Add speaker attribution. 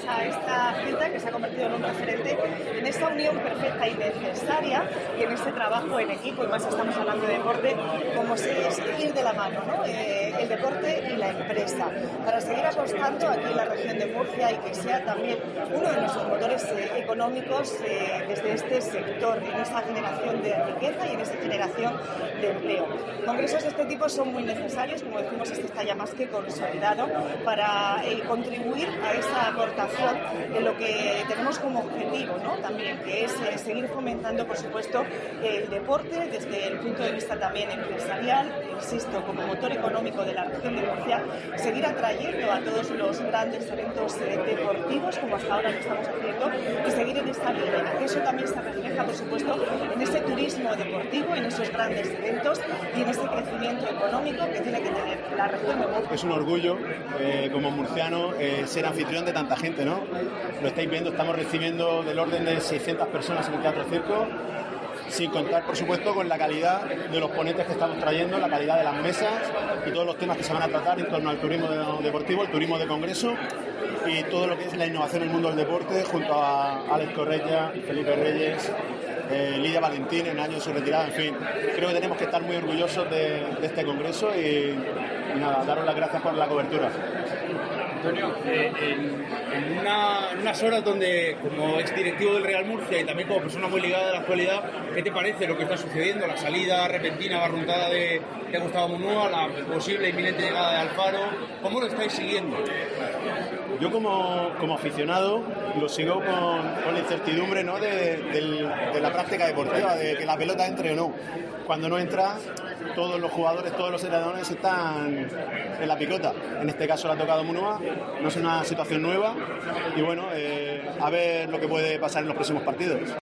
Speaker 1: a esta cita que se ha convertido en un referente en esta unión perfecta y necesaria y en este trabajo en equipo, y más estamos hablando de deporte, como es ir de la mano, ¿no? El deporte y la empresa, para seguir apostando aquí en la región de Murcia y que sea también uno de nuestros motores económicos desde este sector, en esta generación de riqueza y en esta generación de empleo. Congresos de este tipo son muy necesarios, como decimos, este está ya más que consolidado, para contribuir a esa aportación en lo que tenemos como objetivo, ¿no? También, que es seguir fomentando, por supuesto, el deporte desde el punto de vista también empresarial, insisto, como motor económico de la región de Murcia, seguir atrayendo a todos los grandes eventos deportivos, como hasta ahora lo estamos haciendo, y seguir en esta línea, que eso también se refleja, por supuesto, en ese turismo deportivo, en esos grandes eventos y en ese crecimiento económico que tiene que tener la región de Murcia.
Speaker 2: Es un orgullo, como murciano, ser anfitrión de tanta gente, ¿no? Lo estáis viendo, estamos recibiendo del orden de 600 personas en el Teatro Circo, sin contar, por supuesto, con la calidad de los ponentes que estamos trayendo, la calidad de las mesas y todos los temas que se van a tratar en torno al turismo deportivo, el turismo de congreso y todo lo que es la innovación en el mundo del deporte, junto a Alex Correia, Felipe Reyes, Lidia Valentín en año de su retirada. En fin, creo que tenemos que estar muy orgullosos de este congreso y nada, daros las gracias por la cobertura.
Speaker 3: Antonio, en unas horas donde, como exdirectivo del Real Murcia y también como persona muy ligada a la actualidad, ¿qué te parece lo que está sucediendo? La salida repentina, barruntada de Gustavo Munúa, la posible inminente llegada de Alfaro, ¿cómo lo estáis siguiendo?
Speaker 2: Yo como aficionado lo sigo con la incertidumbre, ¿no? de la práctica deportiva, de que la pelota entre o no. Cuando no entra, todos los jugadores, todos los entrenadores están en la picota. En este caso le ha tocado Munúa, no es una situación nueva y bueno, a ver lo que puede pasar en los próximos partidos.